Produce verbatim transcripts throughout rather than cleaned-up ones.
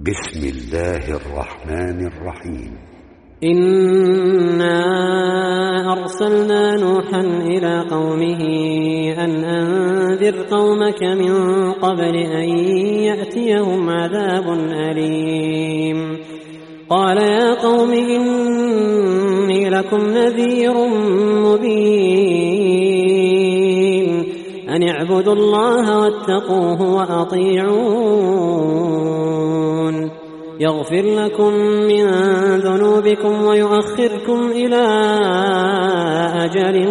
بسم الله الرحمن الرحيم. إنا أرسلنا نوحا إلى قومه أن أنذر قومك من قبل أن يأتيهم عذاب أليم. قال يا قوم إني لكم نذير مبين أن اعبدوا الله واتقوه وأطيعون يغفر لكم من ذنوبكم ويؤخركم إلى أجل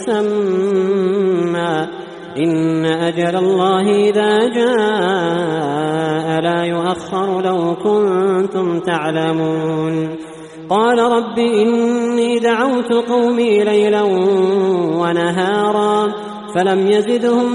مسمى إن أجل الله إذا جاء لا يؤخر لو كنتم تعلمون. قال رب إني دعوت قومي ليلا ونهارا فلم يزدهم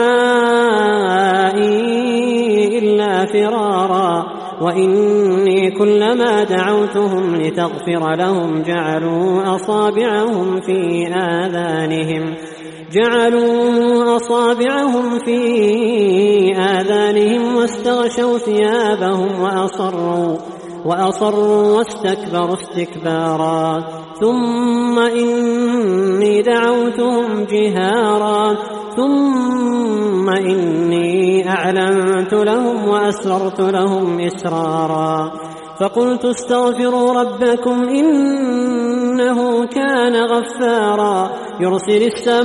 دعائي إلا فرارا وإني كلما دعوتهم لتغفر لهم جعلوا أصابعهم في آذانهم جعلوا أصابعهم في آذانهم واستغشوا ثيابهم وأصروا وأصروا واستكبروا استكبارا ثم إني دعوتهم جهارا ثم إني أعلنت لهم وأسررت لهم إسرارا فقلت استغفروا ربكم إنه كان غفارا يرسل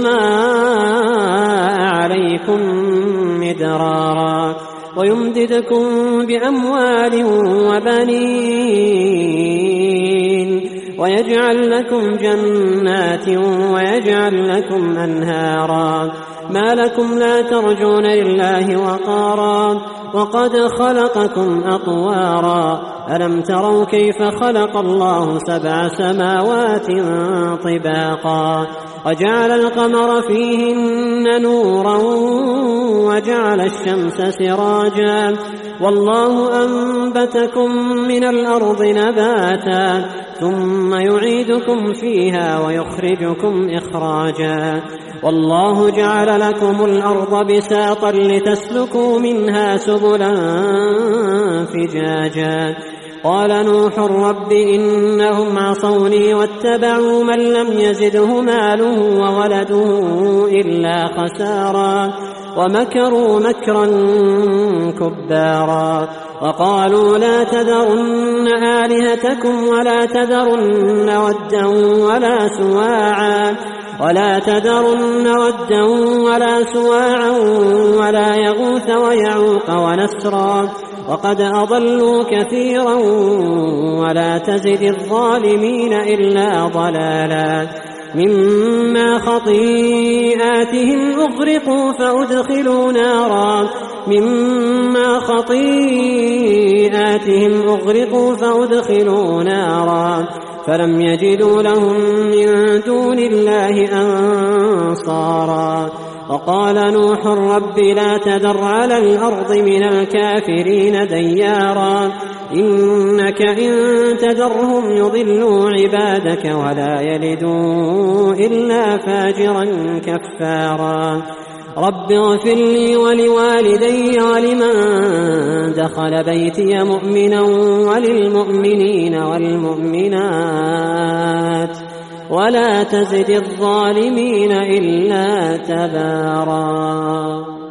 السماء عليكم مدرارا ويمددكم بأموال وبنين ويجعل لكم جنات ويجعل لكم أنهارا ما لكم لا ترجون لله وقارا وقد خلقكم أطوارا ألم تروا كيف خلق الله سبع سماوات طباقا وجعل القمر فيهن نورا وجعل الشمس سراجا والله أنبتكم من الأرض نباتا ثم يعيدكم فيها ويخرجكم إخراجا والله جعل لكم الأرض بساطا لتسلكوا منها سبلا فجاجا. قال نوح رب إنهم عصوني واتبعوا من لم يزده ماله وولده إلا خسارا ومكروا مكرا كبارا وقالوا لا تذرن آلهتكم ولا تذرن ودا ولا سواعا ولا تذرن ودا ولا سواعا ولا يغوث ويعوق ونسرا وقد أضلوا كثيرا ولا تزد الظالمين إلا ضلالا مما خطيئاتهم أغرقوا فأدخلوا نارا مما خطيئاتهم أغرقوا فأدخلوا نارا فلم يجدوا لهم من دون الله أنصارا. وقال نوح رب لا تذر على الأرض من الكافرين ديارا إنك إن تذرهم يضلوا عبادك ولا يلدوا إلا فاجرا كفارا. رب اغفر لي ولوالدي ولمن دخل بيتي مؤمنا وللمؤمنين والمؤمنات ولا تزد الظالمين إلا تبارا.